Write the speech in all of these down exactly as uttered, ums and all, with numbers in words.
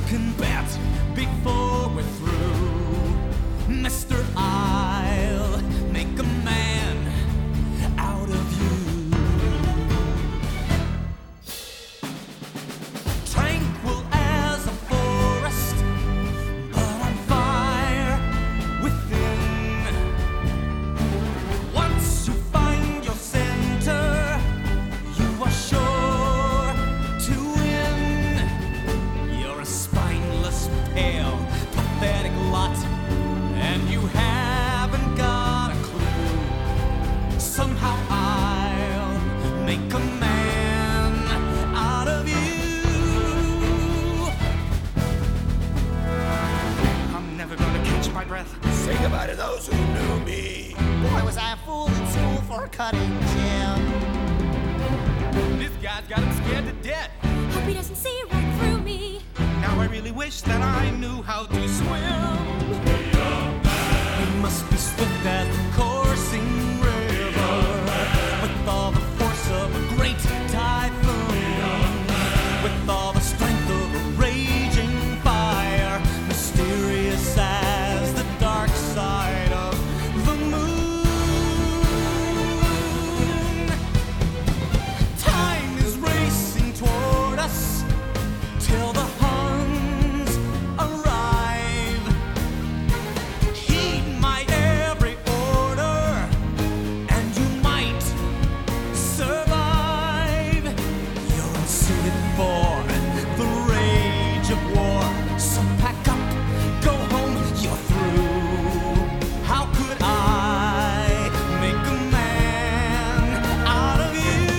can bet before we're through, Mister I'll make a man out of you. Tranquil as a forest, but on fire within. Once you find your center, you are sure to win. You're a spineless, pale, pathetic lot, and you haven't got a clue. Somehow I'll make a man out of you. I'm never gonna catch my breath. Say goodbye to those who knew me. Boy, was I a fool in school for a cutting gym. This guy's got him scared to death. Hope he doesn't see right through me. Now I really wish that I knew how to swim. We must be swift as the coursing river, with all the force of a great typhoon, with all the strength of a raging fire, mysterious as the dark side of the moon. Time is racing toward us till the Huns arrive. Heed my every order, and you might survive. You're unsuited for the rage of war, so pack up, go home, you're through. How could I make a man out of you?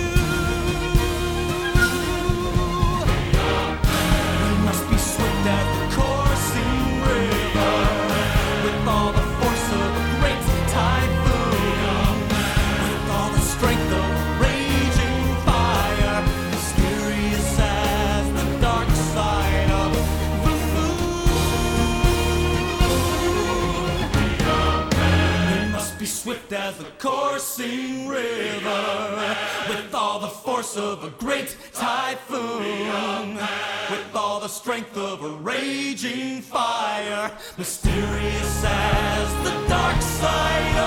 We must be swift as the coursing river, with all the force of a great typhoon, with all the strength of a raging fire, mysterious as the dark side of the moon. We must be swift as the coursing river, with all the force of a great typhoon, with all the strength of a raging fire, mysterious as the dark side